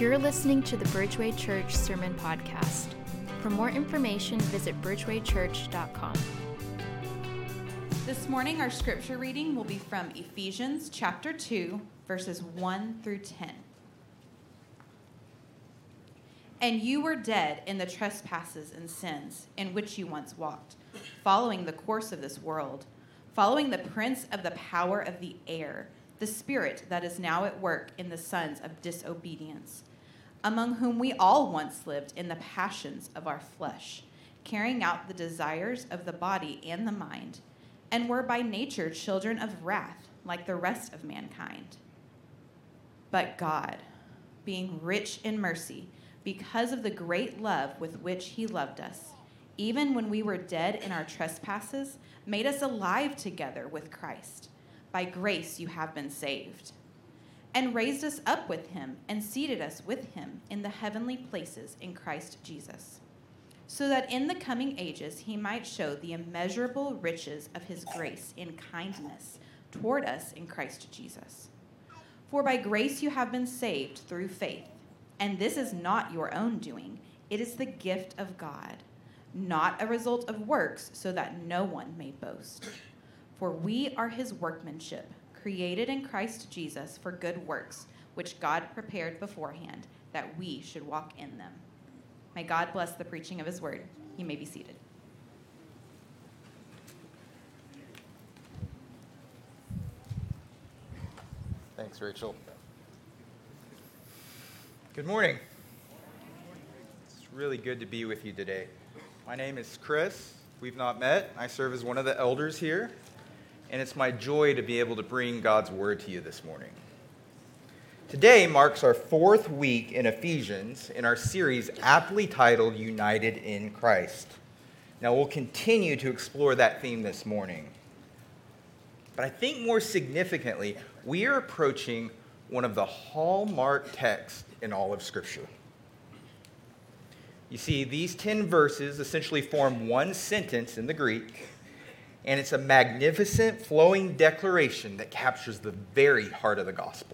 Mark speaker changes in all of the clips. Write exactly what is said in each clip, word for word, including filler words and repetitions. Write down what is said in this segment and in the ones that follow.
Speaker 1: You're listening to the Bridgeway Church Sermon Podcast. For more information, visit bridgeway church dot com.
Speaker 2: This morning, our scripture reading will be from Ephesians chapter two, verses one through ten. And you were dead in the trespasses and sins in which you once walked, following the course of this world, following the prince of the power of the air, the spirit that is now at work in the sons of disobedience, among whom we all once lived in the passions of our flesh, carrying out the desires of the body and the mind, and were by nature children of wrath, like the rest of mankind. But God, being rich in mercy, because of the great love with which he loved us, even when we were dead in our trespasses, made us alive together with Christ. By grace you have been saved, and raised us up with him and seated us with him in the heavenly places in Christ Jesus, so that in the coming ages he might show the immeasurable riches of his grace in kindness toward us in Christ Jesus. For by grace you have been saved through faith, and this is not your own doing, it is the gift of God, not a result of works, so that no one may boast. For we are his workmanship, created in Christ Jesus for good works, which God prepared beforehand, that we should walk in them. May God bless the preaching of his word. You may be seated.
Speaker 3: Thanks, Rachel. Good morning. It's really good to be with you today. My name is Chris. We've not met. I serve as one of the elders here, and it's my joy to be able to bring God's word to you this morning. Today marks our fourth week in Ephesians in our series aptly titled United in Christ. Now we'll continue to explore that theme this morning. But I think more significantly, we are approaching one of the hallmark texts in all of Scripture. You see, these ten verses essentially form one sentence in the Greek, and it's a magnificent, flowing declaration that captures the very heart of the gospel.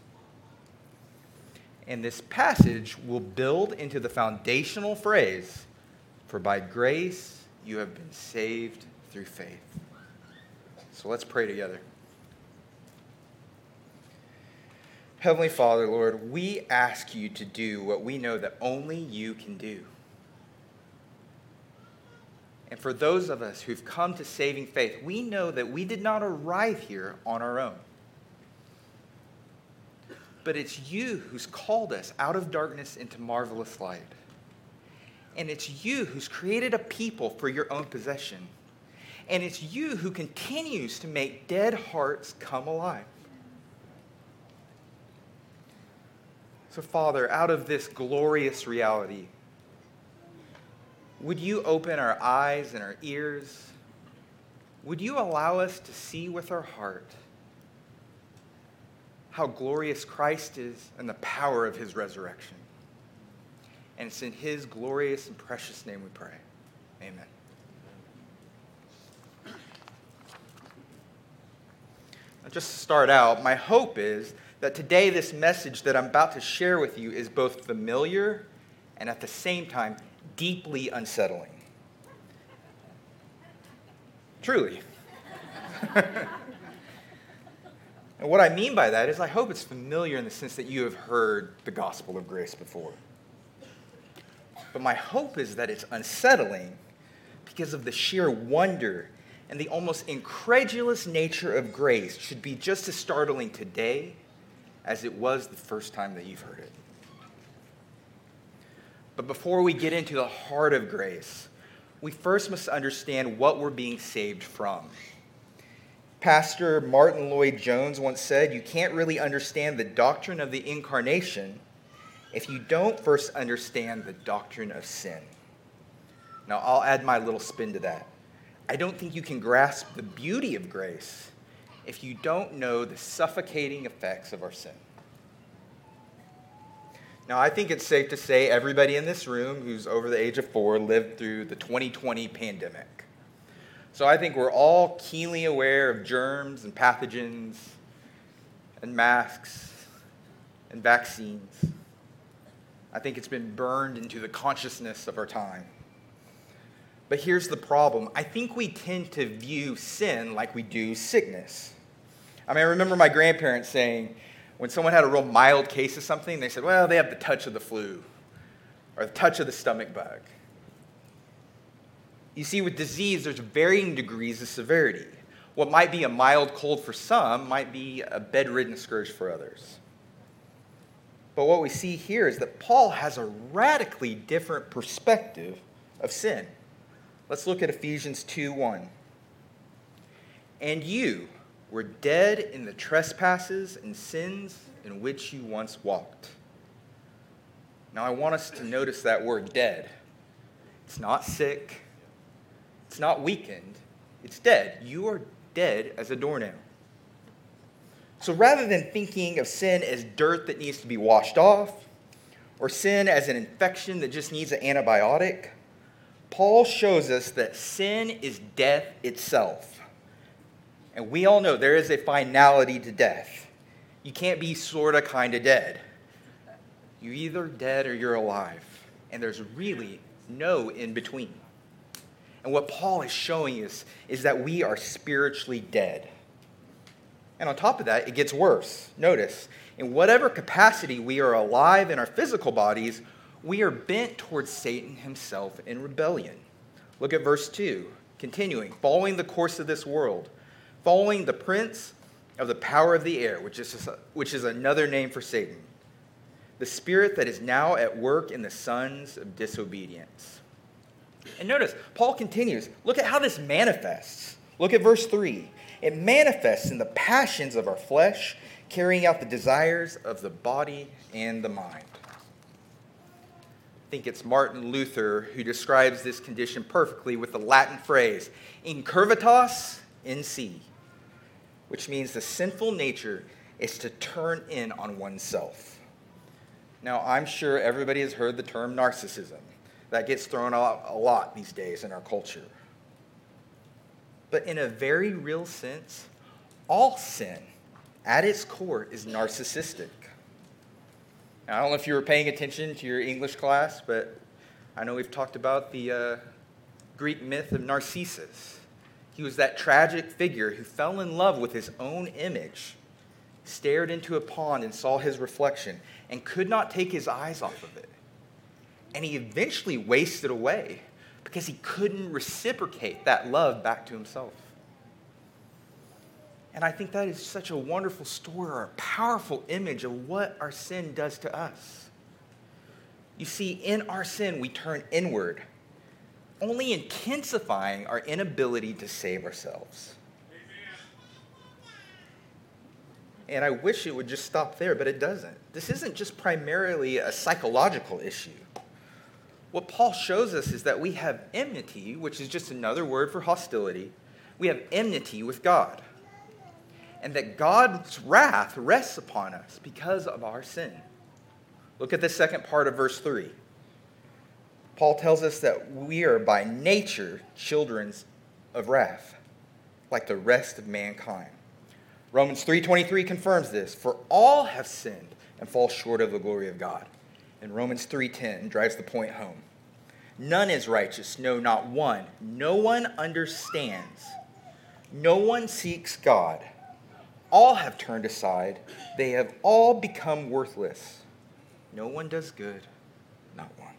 Speaker 3: And this passage will build into the foundational phrase, "For by grace you have been saved through faith." So let's pray together. Heavenly Father, Lord, we ask you to do what we know that only you can do. And for those of us who've come to saving faith, we know that we did not arrive here on our own. But it's you who's called us out of darkness into marvelous light. And it's you who's created a people for your own possession. And it's you who continues to make dead hearts come alive. So, Father, out of this glorious reality, would you open our eyes and our ears? Would you allow us to see with our heart how glorious Christ is and the power of his resurrection? And it's in his glorious and precious name we pray. Amen. Now, just to start out, my hope is that today this message that I'm about to share with you is both familiar and at the same time deeply unsettling. Truly. And what I mean by that is I hope it's familiar in the sense that you have heard the gospel of grace before. But my hope is that it's unsettling because of the sheer wonder and the almost incredulous nature of grace should be just as startling today as it was the first time that you've heard it. But before we get into the heart of grace, we first must understand what we're being saved from. Pastor Martin Lloyd-Jones once said, "You can't really understand the doctrine of the incarnation if you don't first understand the doctrine of sin." Now, I'll add my little spin to that. I don't think you can grasp the beauty of grace if you don't know the suffocating effects of our sin. Now, I think it's safe to say everybody in this room who's over the age of four lived through the twenty twenty pandemic. So I think we're all keenly aware of germs and pathogens and masks and vaccines. I think it's been burned into the consciousness of our time. But here's the problem. I think we tend to view sin like we do sickness. I mean, I remember my grandparents saying, when someone had a real mild case of something, they said, well, they have the touch of the flu or the touch of the stomach bug. You see, with disease, there's varying degrees of severity. What might be a mild cold for some might be a bedridden scourge for others. But what we see here is that Paul has a radically different perspective of sin. Let's look at Ephesians two one. And you were dead in the trespasses and sins in which you once walked. Now I want us to notice that word dead. It's not sick. It's not weakened. It's dead. You are dead as a doornail. So rather than thinking of sin as dirt that needs to be washed off, or sin as an infection that just needs an antibiotic, Paul shows us that sin is death itself. And we all know there is a finality to death. You can't be sort of kind of dead. You're either dead or you're alive. And there's really no in between. And what Paul is showing us is that we are spiritually dead. And on top of that, it gets worse. Notice, in whatever capacity we are alive in our physical bodies, we are bent towards Satan himself in rebellion. Look at verse two, continuing, following the course of this world, following the prince of the power of the air, which is, which is another name for Satan, the spirit that is now at work in the sons of disobedience. And notice, Paul continues, look at how this manifests. Look at verse three. It manifests in the passions of our flesh, carrying out the desires of the body and the mind. I think it's Martin Luther who describes this condition perfectly with the Latin phrase, incurvatas in si, which means the sinful nature is to turn in on oneself. Now, I'm sure everybody has heard the term narcissism. That gets thrown out a lot these days in our culture. But in a very real sense, all sin at its core is narcissistic. Now, I don't know if you were paying attention to your English class, but I know we've talked about the uh, Greek myth of Narcissus. He was that tragic figure who fell in love with his own image, stared into a pond and saw his reflection, and could not take his eyes off of it. And he eventually wasted away because he couldn't reciprocate that love back to himself. And I think that is such a wonderful story, or a powerful image of what our sin does to us. You see, in our sin, we turn inward, only intensifying our inability to save ourselves. And I wish it would just stop there, but it doesn't. This isn't just primarily a psychological issue. What Paul shows us is that we have enmity, which is just another word for hostility. We have enmity with God. And that God's wrath rests upon us because of our sin. Look at the second part of verse three. Paul tells us that we are by nature children of wrath, like the rest of mankind. Romans three twenty-three confirms this. For all have sinned and fall short of the glory of God. And Romans three ten drives the point home. None is righteous, no, not one. No one understands. No one seeks God. All have turned aside. They have all become worthless. No one does good, not one.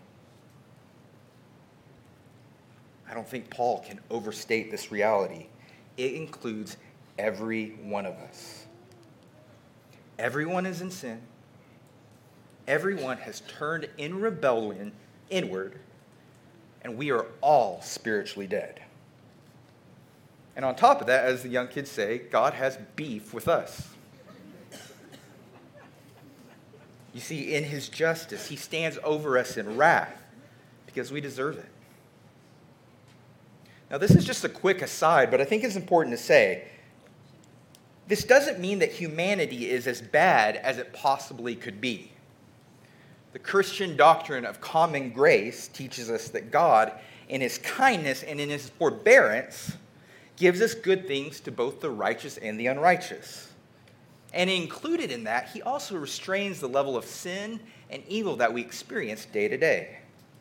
Speaker 3: I don't think Paul can overstate this reality. It includes every one of us. Everyone is in sin. Everyone has turned in rebellion inward, and we are all spiritually dead. And on top of that, as the young kids say, God has beef with us. You see, in his justice, he stands over us in wrath because we deserve it. Now, this is just a quick aside, but I think it's important to say, this doesn't mean that humanity is as bad as it possibly could be. The Christian doctrine of common grace teaches us that God, in his kindness and in his forbearance, gives us good things to both the righteous and the unrighteous. And included in that, he also restrains the level of sin and evil that we experience day to day.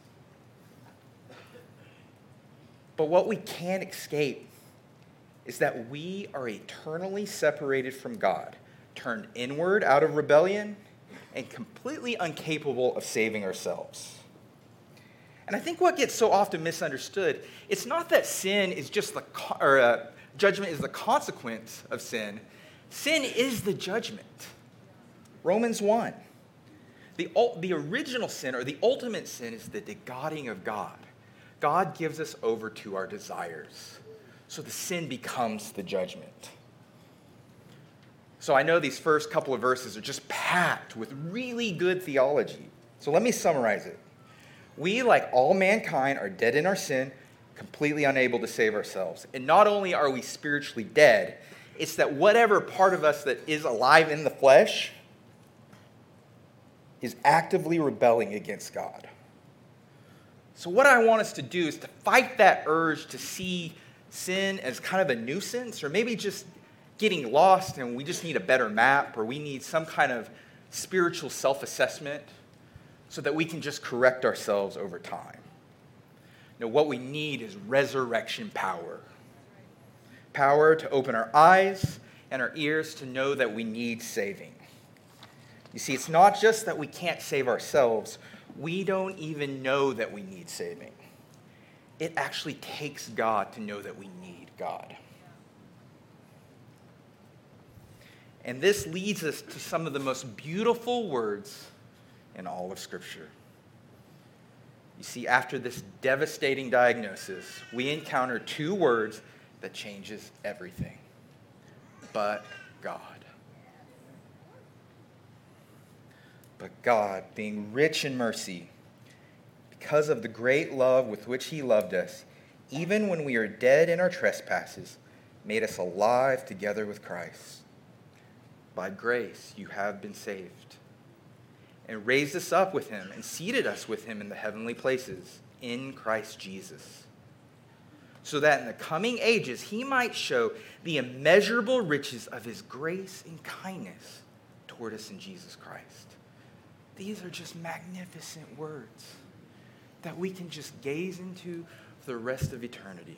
Speaker 3: But what we can't escape is that we are eternally separated from God, turned inward out of rebellion, and completely incapable of saving ourselves. And I think what gets so often misunderstood, it's not that sin is just the, or uh, judgment is the consequence of sin. Sin is the judgment. Romans one. The, the original sin, or the ultimate sin, is the degodding of God. God gives us over to our desires. So the sin becomes the judgment. So I know these first couple of verses are just packed with really good theology. So let me summarize it. We, like all mankind, are dead in our sin, completely unable to save ourselves. And not only are we spiritually dead, it's that whatever part of us that is alive in the flesh is actively rebelling against God. So what I want us to do is to fight that urge to see sin as kind of a nuisance, or maybe just getting lost and we just need a better map, or we need some kind of spiritual self-assessment so that we can just correct ourselves over time. You know, what we need is resurrection power. Power to open our eyes and our ears to know that we need saving. You see, it's not just that we can't save ourselves. We don't even know that we need saving. It actually takes God to know that we need God. And this leads us to some of the most beautiful words in all of Scripture. You see, after this devastating diagnosis, we encounter two words that changes everything. But God. But God, being rich in mercy, because of the great love with which he loved us, even when we are dead in our trespasses, made us alive together with Christ. By grace you have been saved, and raised us up with him and seated us with him in the heavenly places in Christ Jesus, so that in the coming ages he might show the immeasurable riches of his grace and kindness toward us in Jesus Christ. These are just magnificent words that we can just gaze into for the rest of eternity.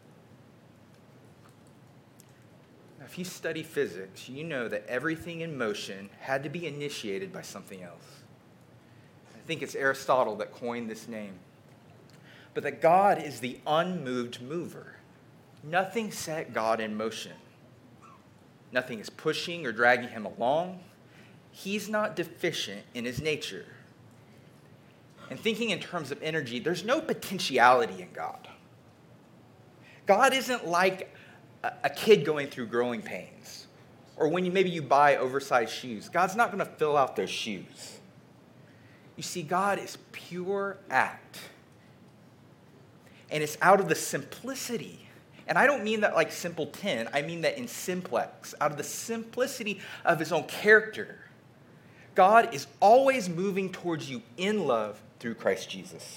Speaker 3: Now, if you study physics, you know that everything in motion had to be initiated by something else. I think it's Aristotle that coined this name. But that God is the unmoved mover. Nothing set God in motion. Nothing is pushing or dragging him along. He's not deficient in his nature. And thinking in terms of energy, there's no potentiality in God. God isn't like a, a kid going through growing pains, or when you maybe you buy oversized shoes. God's not going to fill out those shoes. You see, God is pure act. And it's out of the simplicity. And I don't mean that like simpleton. I mean that in simplex. Out of the simplicity of his own character, God is always moving towards you in love through Christ Jesus.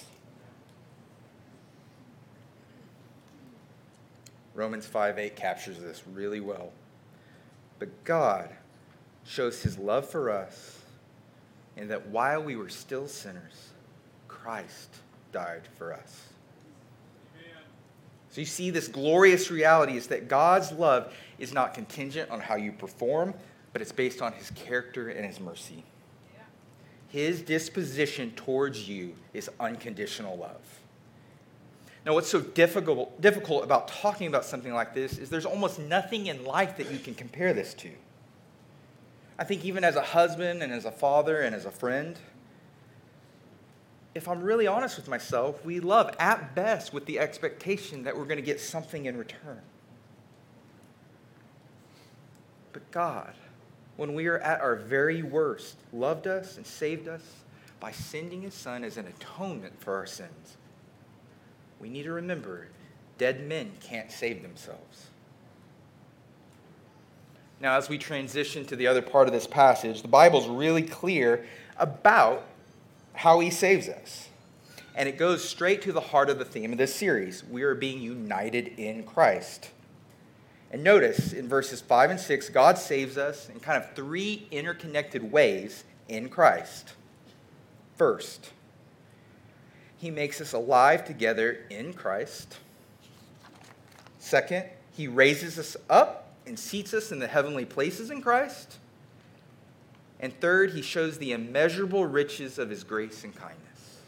Speaker 3: Romans five eight captures this really well. But God shows his love for us in that while we were still sinners, Christ died for us. Amen. So you see, this glorious reality is that God's love is not contingent on how you perform, but it's based on his character and his mercy. Yeah. His disposition towards you is unconditional love. Now, what's so difficult, difficult about talking about something like this is there's almost nothing in life that you can compare this to. I think even as a husband and as a father and as a friend, if I'm really honest with myself, we love at best with the expectation that we're going to get something in return. But God, when we are at our very worst, loved us and saved us by sending his son as an atonement for our sins. We need to remember, dead men can't save themselves. Now, as we transition to the other part of this passage, the Bible's really clear about how he saves us. And it goes straight to the heart of the theme of this series. We are being united in Christ. And notice in verses five and six, God saves us in kind of three interconnected ways in Christ. First, he makes us alive together in Christ. Second, he raises us up and seats us in the heavenly places in Christ. And third, he shows the immeasurable riches of his grace and kindness.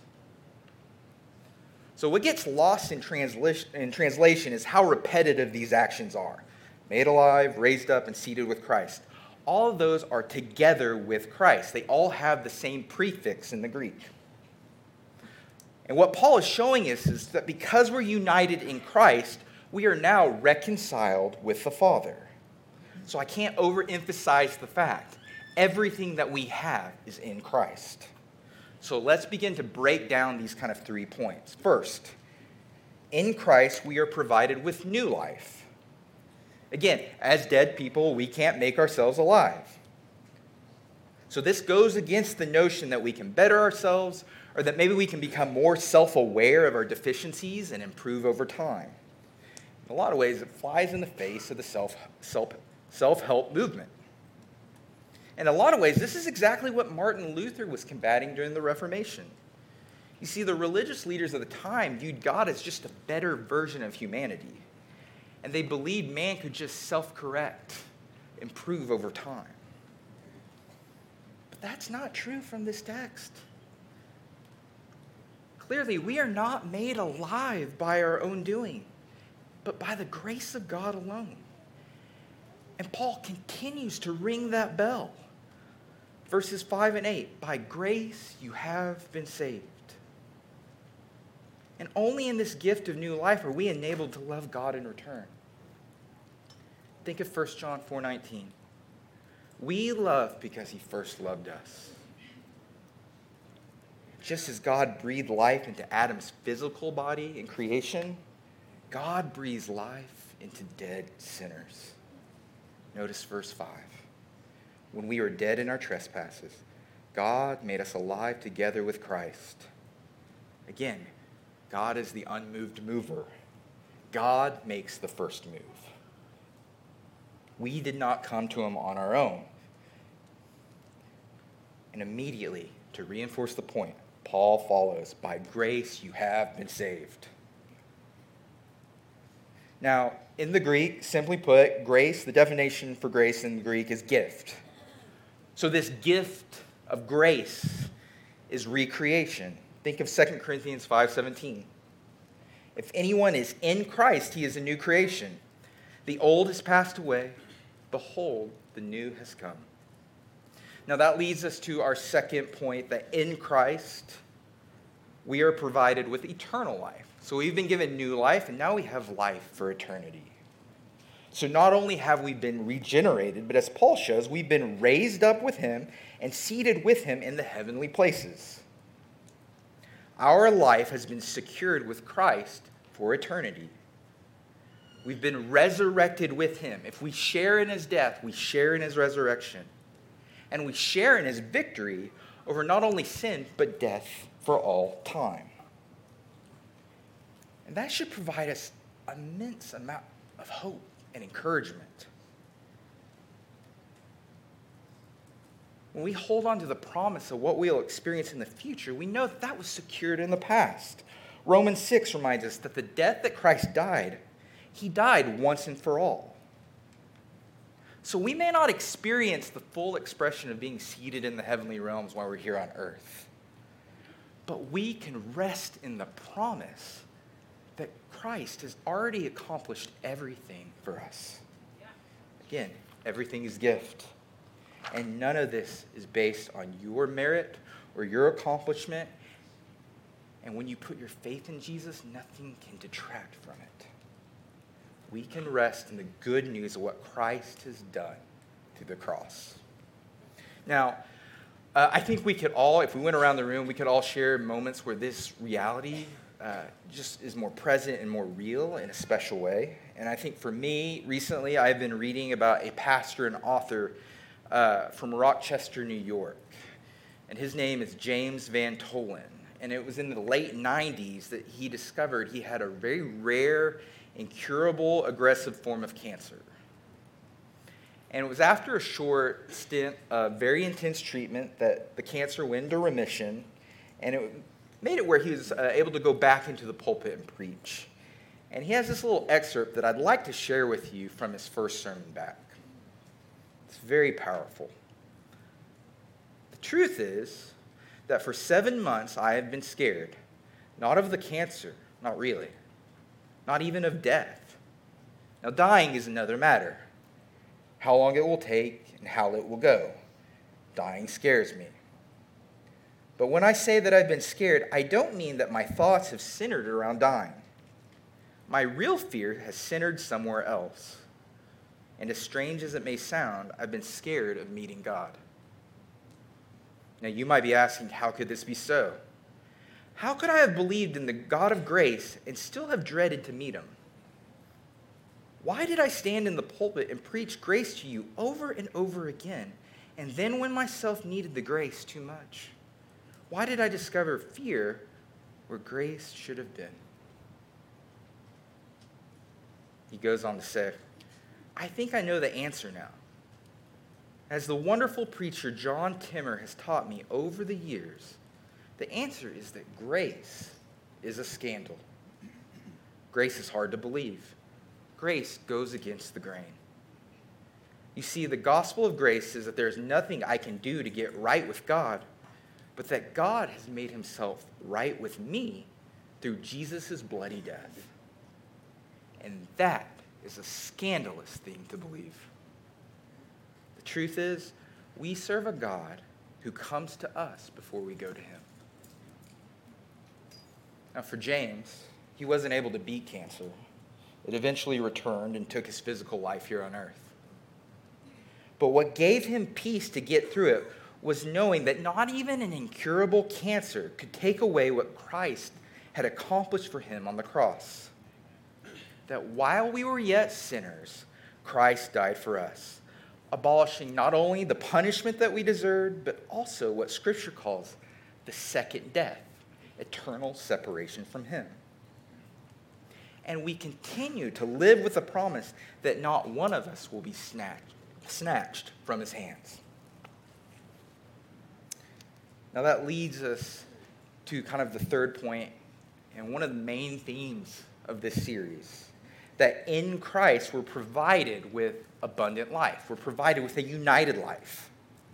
Speaker 3: So what gets lost in translation, in translation is how repetitive these actions are. Made alive, raised up, and seated with Christ. All of those are together with Christ. They all have the same prefix in the Greek. And what Paul is showing us is that because we're united in Christ, we are now reconciled with the Father. So I can't overemphasize the fact. Everything that we have is in Christ. So let's begin to break down these kind of three points. First, in Christ, we are provided with new life. Again, as dead people, we can't make ourselves alive. So this goes against the notion that we can better ourselves or that maybe we can become more self-aware of our deficiencies and improve over time. In a lot of ways, it flies in the face of the self, self, self-help movement. In a lot of ways, this is exactly what Martin Luther was combating during the Reformation. You see, the religious leaders of the time viewed God as just a better version of humanity. And they believed man could just self-correct, improve over time. But that's not true from this text. Clearly, we are not made alive by our own doing, but by the grace of God alone. And Paul continues to ring that bell. Verses five and eight, by grace you have been saved. And only in this gift of new life are we enabled to love God in return. Think of First John four nineteen. We love because he first loved us. Just as God breathed life into Adam's physical body in creation, God breathes life into dead sinners. Notice verse five. When we were dead in our trespasses, God made us alive together with Christ. Again, God is the unmoved mover. God makes the first move. We did not come to him on our own. And immediately, to reinforce the point, Paul follows, by grace you have been saved. Now, in the Greek, simply put, grace, the definition for grace in the Greek is gift. So this gift of grace is recreation. Think of Second Corinthians five seventeen. If anyone is in Christ, he is a new creation. The old has passed away. Behold, the new has come. Now that leads us to our second point, that in Christ, we are provided with eternal life. So we've been given new life, and now we have life for eternity. So not only have we been regenerated, but as Paul shows, we've been raised up with him and seated with him in the heavenly places. Our life has been secured with Christ for eternity. We've been resurrected with him. If we share in his death, we share in his resurrection. And we share in his victory over not only sin, but death for all time. And that should provide us an immense amount of hope and encouragement. When we hold on to the promise of what we'll experience in the future, we know that that was secured in the past. Romans six reminds us that the death that Christ died, he died once and for all. So we may not experience the full expression of being seated in the heavenly realms while we're here on earth, but we can rest in the promise that Christ has already accomplished everything for us. Again, everything is gift. And none of this is based on your merit or your accomplishment. And when you put your faith in Jesus, nothing can detract from it. We can rest in the good news of what Christ has done through the cross. Now, uh, I think we could all, if we went around the room, we could all share moments where this reality uh, just is more present and more real in a special way. And I think for me, recently, I've been reading about a pastor and author uh, from Rochester, New York. And his name is James Van Tolen. And it was in the late nineties that he discovered he had a very rare incurable, aggressive form of cancer. And it was after a short stint of very intense treatment that the cancer went into remission, and it made it where he was uh, able to go back into the pulpit and preach. And he has this little excerpt that I'd like to share with you from his first sermon back. It's very powerful. The truth is that for seven months I have been scared, not of the cancer, not really, not even of death. Now, dying is another matter. How long it will take and how it will go. Dying scares me. But when I say that I've been scared, I don't mean that my thoughts have centered around dying. My real fear has centered somewhere else. And as strange as it may sound, I've been scared of meeting God. Now, you might be asking, how could this be so? How could I have believed in the God of grace and still have dreaded to meet him? Why did I stand in the pulpit and preach grace to you over and over again, and then when myself needed the grace too much? Why did I discover fear where grace should have been? He goes on to say, I think I know the answer now. As the wonderful preacher John Timmer has taught me over the years, the answer is that grace is a scandal. Grace is hard to believe. Grace goes against the grain. You see, the gospel of grace is that there's nothing I can do to get right with God, but that God has made himself right with me through Jesus' bloody death. And that is a scandalous thing to believe. The truth is, we serve a God who comes to us before we go to him. Now, for James, he wasn't able to beat cancer. It eventually returned and took his physical life here on earth. But what gave him peace to get through it was knowing that not even an incurable cancer could take away what Christ had accomplished for him on the cross. That while we were yet sinners, Christ died for us, abolishing not only the punishment that we deserved, but also what Scripture calls the second death, eternal separation from him. And we continue to live with the promise that not one of us will be snatched, snatched from his hands. Now that leads us to kind of the third point and one of the main themes of this series, that in Christ we're provided with abundant life. We're provided with a united life.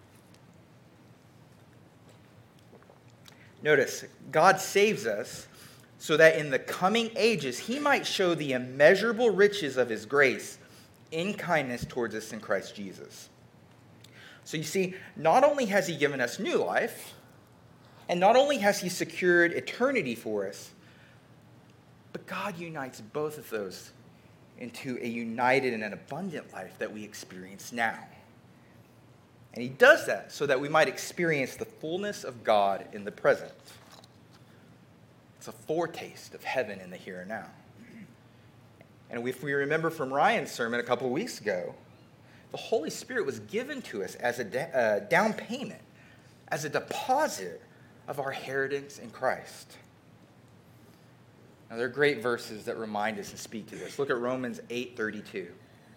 Speaker 3: Notice, God saves us so that in the coming ages he might show the immeasurable riches of his grace in kindness towards us in Christ Jesus. So you see, not only has he given us new life, and not only has he secured eternity for us, but God unites both of those into a united and an abundant life that we experience now. And he does that so that we might experience the fullness of God in the present. It's a foretaste of heaven in the here and now. And if we remember from Ryan's sermon a couple of weeks ago, the Holy Spirit was given to us as a da- uh, down payment, as a deposit of our inheritance in Christ. Now, there are great verses that remind us and speak to this. Look at Romans eight thirty-two.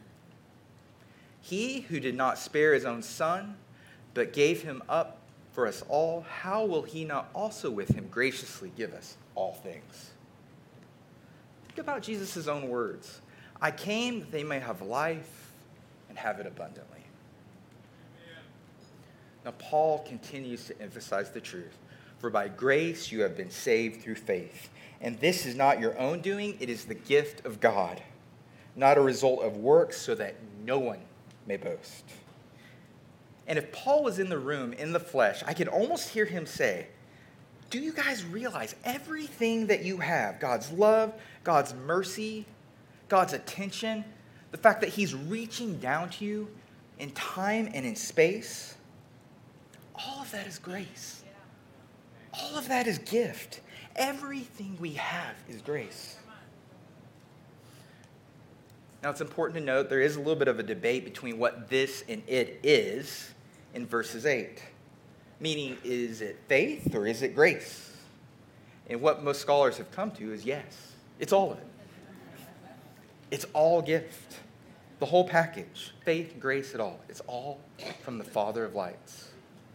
Speaker 3: He who did not spare his own son, but gave him up for us all, how will he not also with him graciously give us all things? Think about Jesus' own words. I came that they may have life and have it abundantly. Amen. Now, Paul continues to emphasize the truth. For by grace you have been saved through faith. And this is not your own doing, it is the gift of God, not a result of works, so that no one may boast. And if Paul was in the room in the flesh, I could almost hear him say, do you guys realize everything that you have, God's love, God's mercy, God's attention, the fact that he's reaching down to you in time and in space, all of that is grace. All of that is gift. Everything we have is grace. Now, it's important to note there is a little bit of a debate between what this and it is in verses eight. Meaning, is it faith or is it grace? And what most scholars have come to is yes. It's all of it. It's all gift. The whole package. Faith, grace, it all. It's all from the Father of lights.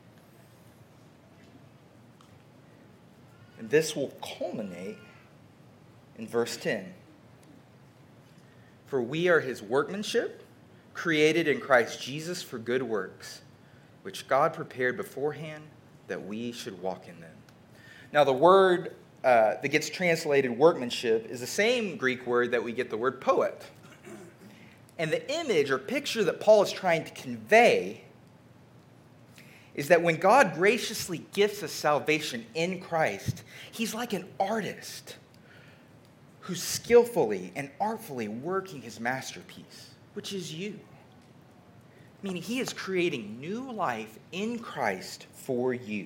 Speaker 3: And this will culminate in verse ten. For we are his workmanship, created in Christ Jesus for good works, which God prepared beforehand that we should walk in them. Now, the word uh, that gets translated workmanship is the same Greek word that we get the word poet. And the image or picture that Paul is trying to convey is that when God graciously gifts us salvation in Christ, he's like an artist who's skillfully and artfully working his masterpiece, which is you. Meaning he is creating new life in Christ for you.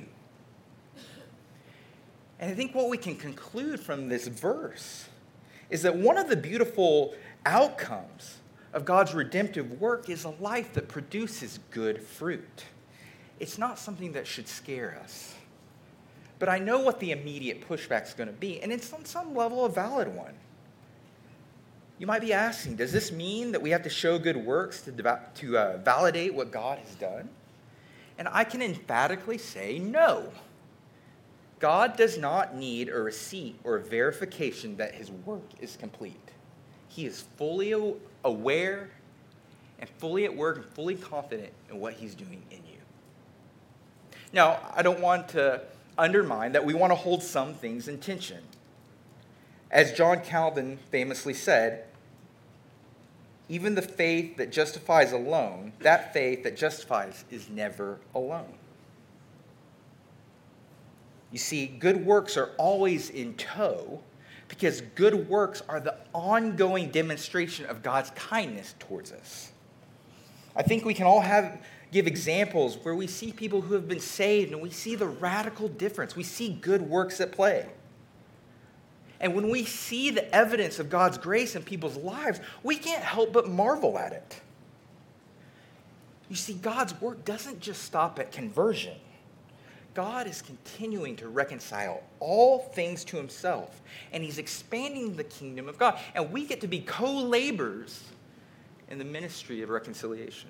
Speaker 3: And I think what we can conclude from this verse is that one of the beautiful outcomes of God's redemptive work is a life that produces good fruit. It's not something that should scare us. But I know what the immediate pushback is going to be, and it's on some level a valid one. You might be asking, does this mean that we have to show good works to, to uh, validate what God has done? And I can emphatically say no. God does not need a receipt or a verification that his work is complete. He is fully aware and fully at work and fully confident in what he's doing in you. Now, I don't want to undermine that we want to hold some things in tension. As John Calvin famously said, even the faith that justifies alone, that faith that justifies is never alone. You see, good works are always in tow because good works are the ongoing demonstration of God's kindness towards us. I think we can all have give examples where we see people who have been saved and we see the radical difference. We see good works at play. And when we see the evidence of God's grace in people's lives, we can't help but marvel at it. You see, God's work doesn't just stop at conversion. God is continuing to reconcile all things to himself, and he's expanding the kingdom of God. And we get to be co-laborers in the ministry of reconciliation.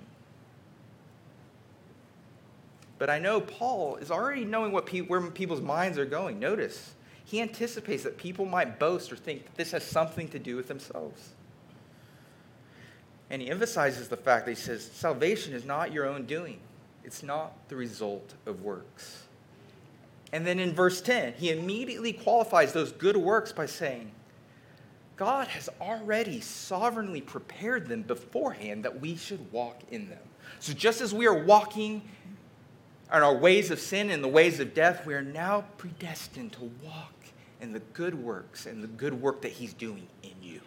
Speaker 3: But I know Paul is already knowing what pe- where people's minds are going. Notice, he anticipates that people might boast or think that this has something to do with themselves. And he emphasizes the fact that he says, salvation is not your own doing. It's not the result of works. And then in verse ten, he immediately qualifies those good works by saying, God has already sovereignly prepared them beforehand that we should walk in them. So just as we are walking in our ways of sin and the ways of death, we are now predestined to walk in the good works and the good work that he's doing in you.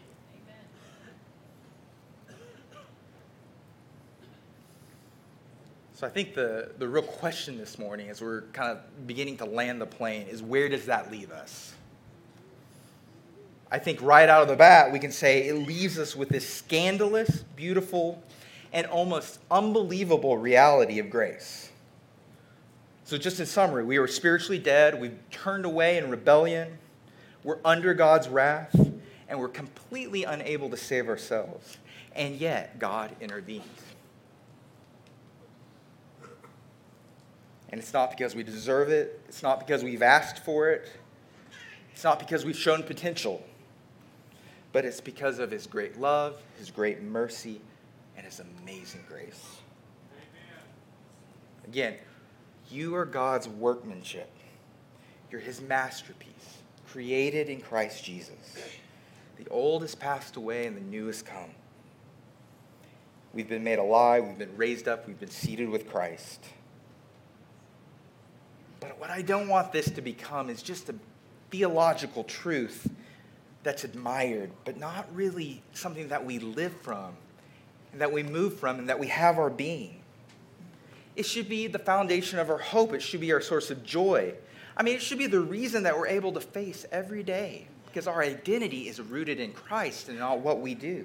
Speaker 3: So I think the, the real question this morning, as we're kind of beginning to land the plane, is where does that leave us? I think right out of the bat, we can say it leaves us with this scandalous, beautiful, and almost unbelievable reality of grace. So just in summary, we were spiritually dead, we've turned away in rebellion, we're under God's wrath, and we're completely unable to save ourselves. And yet, God intervened. And it's not because we deserve it. It's not because we've asked for it. It's not because we've shown potential. But it's because of his great love, his great mercy, and his amazing grace. Again, you are God's workmanship. You're his masterpiece, created in Christ Jesus. The old has passed away and the new has come. We've been made alive. We've been raised up. We've been seated with Christ. But what I don't want this to become is just a theological truth that's admired, but not really something that we live from, and that we move from, and that we have our being. It should be the foundation of our hope. It should be our source of joy. I mean, it should be the reason that we're able to face every day, because our identity is rooted in Christ and not what we do.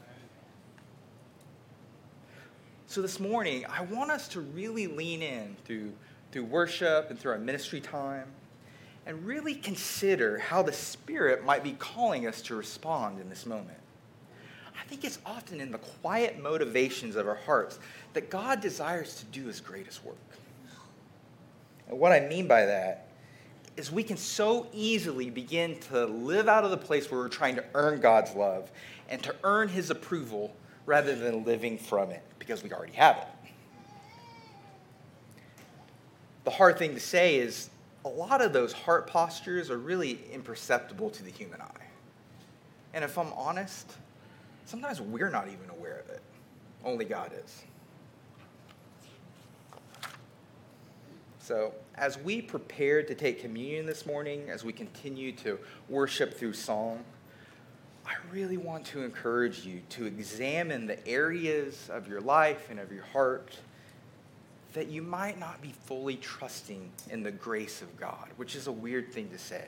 Speaker 3: So this morning, I want us to really lean in through through worship and through our ministry time, and really consider how the Spirit might be calling us to respond in this moment. I think it's often in the quiet motivations of our hearts that God desires to do his greatest work. And what I mean by that is we can so easily begin to live out of the place where we're trying to earn God's love and to earn his approval rather than living from it because we already have it. The hard thing to say is a lot of those heart postures are really imperceptible to the human eye. And if I'm honest, sometimes we're not even aware of it. Only God is. So, as we prepare to take communion this morning, as we continue to worship through song, I really want to encourage you to examine the areas of your life and of your heart that you might not be fully trusting in the grace of God, which is a weird thing to say.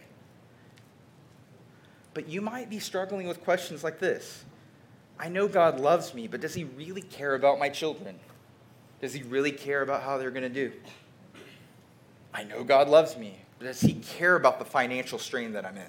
Speaker 3: But you might be struggling with questions like this. I know God loves me, but does he really care about my children? Does he really care about how they're going to do? I know God loves me, but does he care about the financial strain that I'm in?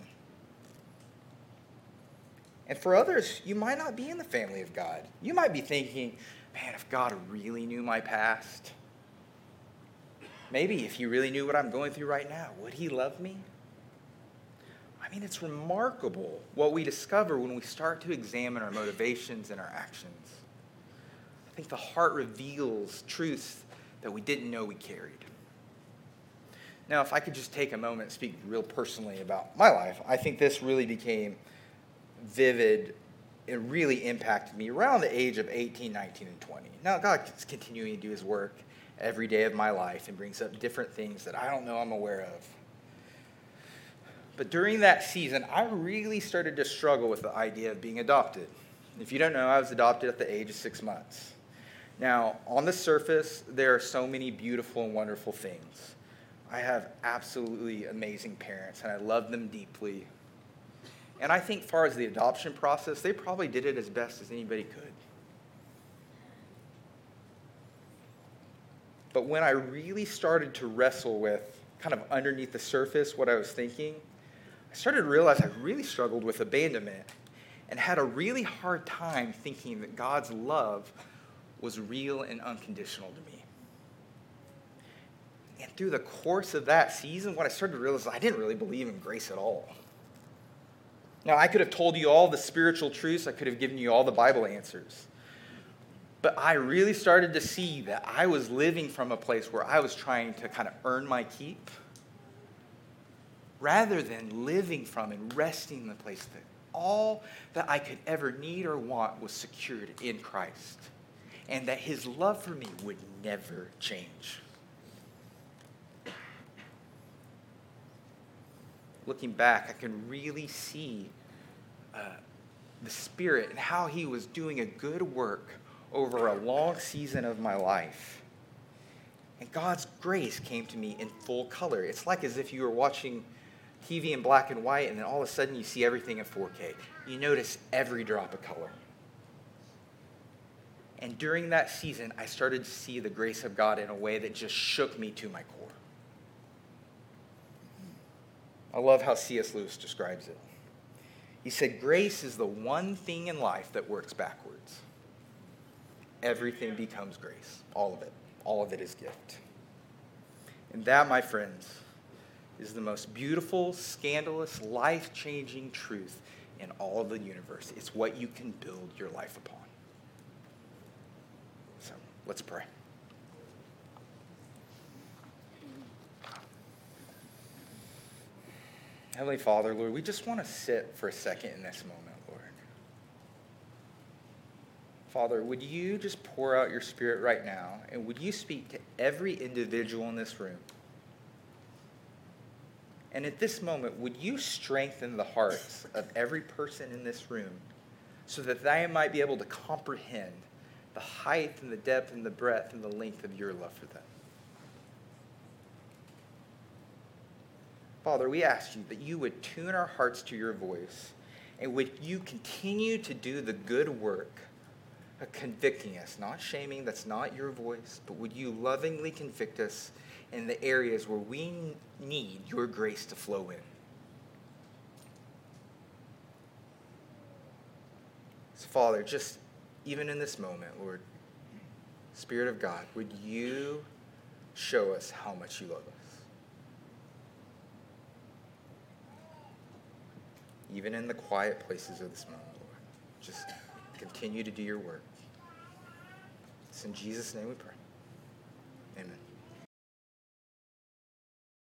Speaker 3: And for others, you might not be in the family of God. You might be thinking, man, if God really knew my past, maybe if he really knew what I'm going through right now, would he love me? I mean, it's remarkable what we discover when we start to examine our motivations and our actions. I think the heart reveals truths that we didn't know we carried. Now, if I could just take a moment and speak real personally about my life, I think this really became vivid. It really impacted me around the age of eighteen, nineteen, and twenty. Now, God is continuing to do his work every day of my life and brings up different things that I don't know I'm aware of. But during that season, I really started to struggle with the idea of being adopted. If you don't know, I was adopted at the age of six months. Now, on the surface, there are so many beautiful and wonderful things. I have absolutely amazing parents, and I love them deeply. And I think as far as the adoption process, they probably did it as best as anybody could. But when I really started to wrestle with kind of underneath the surface what I was thinking, I started to realize I really struggled with abandonment and had a really hard time thinking that God's love was real and unconditional to me. And through the course of that season, what I started to realize is I didn't really believe in grace at all. Now, I could have told you all the spiritual truths. I could have given you all the Bible answers. But I really started to see that I was living from a place where I was trying to kind of earn my keep rather than living from and resting in the place that all that I could ever need or want was secured in Christ, and that his love for me would never change. Looking back, I can really see uh, the Spirit and how he was doing a good work over a long season of my life. And God's grace came to me in full color. It's like as if you were watching T V in black and white, and then all of a sudden you see everything in four K. You notice every drop of color. And during that season, I started to see the grace of God in a way that just shook me to my core. I love how C S Lewis describes it. He said, grace is the one thing in life that works backwards. Everything becomes grace. All of it. All of it is gift. And that, my friends, is the most beautiful, scandalous, life-changing truth in all of the universe. It's what you can build your life upon. So, let's pray. Heavenly Father, Lord, we just want to sit for a second in this moment, Lord. Father, would you just pour out your Spirit right now, and would you speak to every individual in this room? And at this moment, would you strengthen the hearts of every person in this room so that they might be able to comprehend the height and the depth and the breadth and the length of your love for them? Father, we ask you that you would tune our hearts to your voice, and would you continue to do the good work of convicting us, not shaming, that's not your voice, but would you lovingly convict us in the areas where we need your grace to flow in. So Father, just even in this moment, Lord, Spirit of God, would you show us how much you love us? Even in the quiet places of this moment, Lord, just continue to do your work. It's in Jesus' name we pray. Amen.